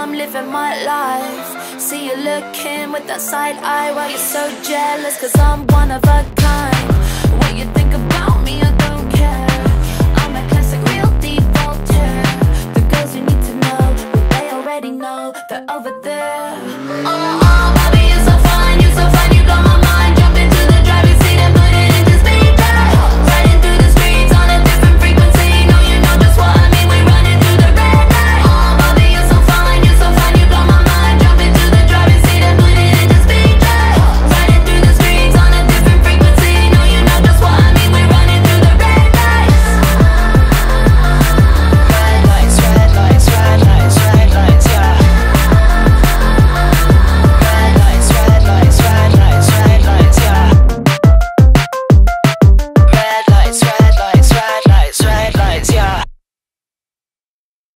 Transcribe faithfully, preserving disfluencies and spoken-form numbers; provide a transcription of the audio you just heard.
I'm living my life. See you looking with that side eye while you're so jealous, cause I'm one of a kind. What you think about me, I don't care. I'm a classic, real deep Voltaire. The girls you need to know, well, they already know. They're over there